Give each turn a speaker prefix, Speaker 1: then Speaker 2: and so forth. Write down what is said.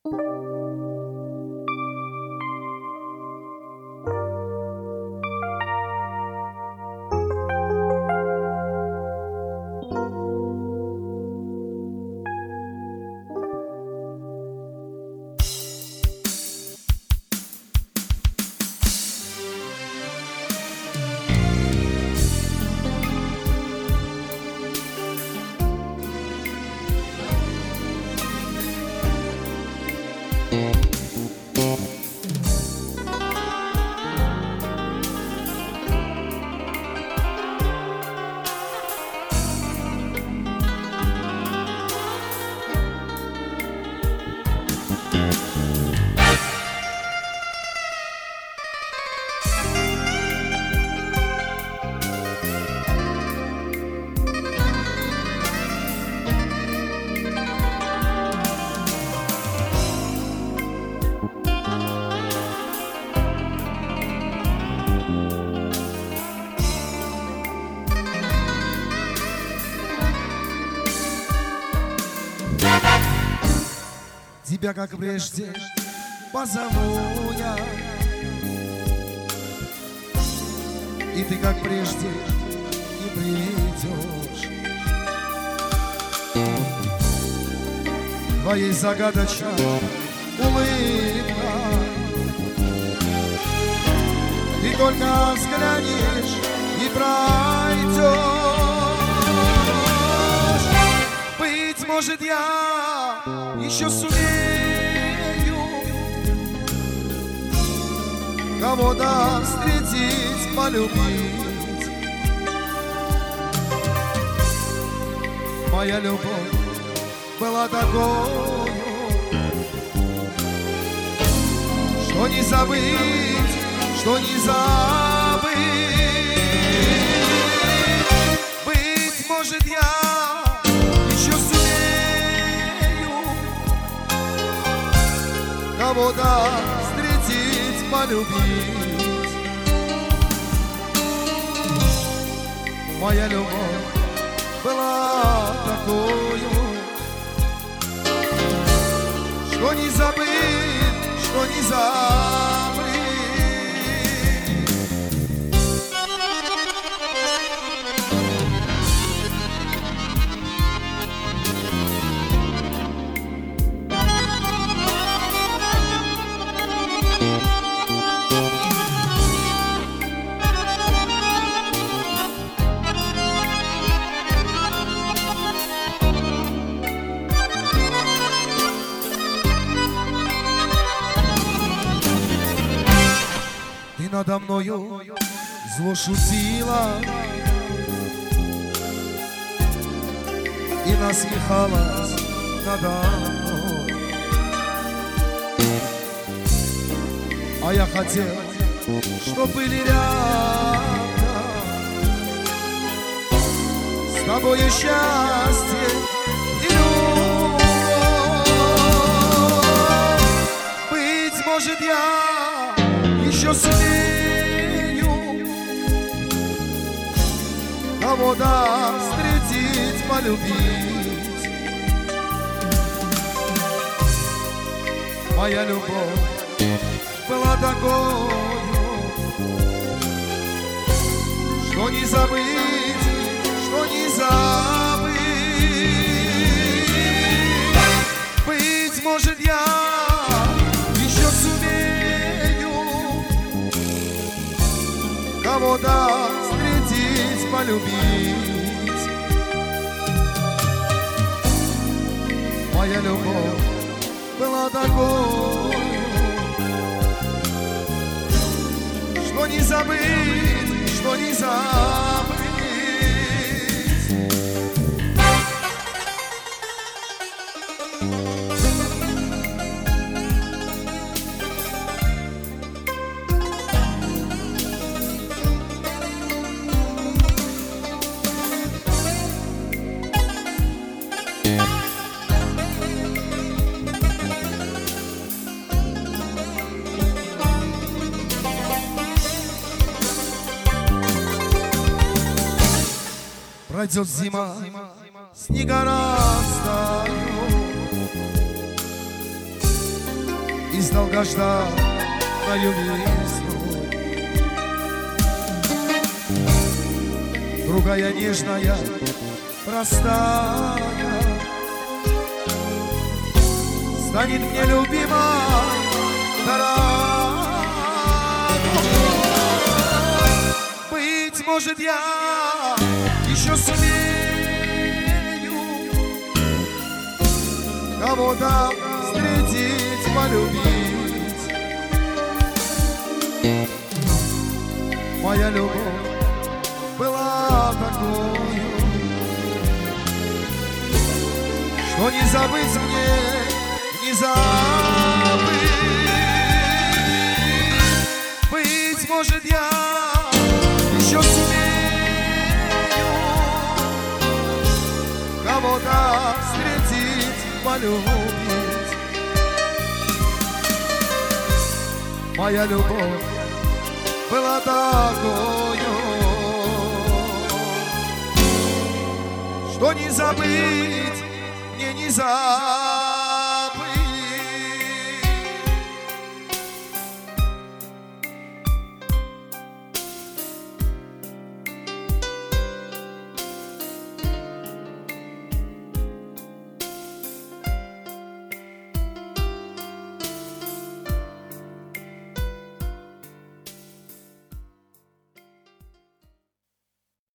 Speaker 1: Тебя, как прежде, позову я, и ты, как прежде, не придешь. Твоей загадочной улыбкой ты только взглянешь и пройдешь. Быть может, я еще сумею кого-то встретить, полюбить. Моя любовь была такой, что не забыть, что не забыть. Быть может, я еще сумею кого-то встретить, полюбить. Моя любовь была такою, что не забыть, что не забыть. Надо мною зло шутила и насмехалась надо мной. А я хотел, чтоб были рядом с тобою счастье и любовь. Быть может, я еще сумею кого-то встретить, полюбить. Моя любовь была такой, что не забыть, что не забыть. Быть может, я еще сумею кого-то встретить, полюбить. Моя любовь была такой, что не забыть, что не забыть. Пройдет зима, снега растают, с долгожданною весной. Другая нежная, простая станет мне любимой, дорогой. Быть может, я еще сумею кого-то встретить, полюбить. Моя любовь была такою, что не забыть мне, не забыть. Быть может, я еще сумею кого-то встретить, полюбить. Моя любовь была такою, что не забыть, мне не забыть.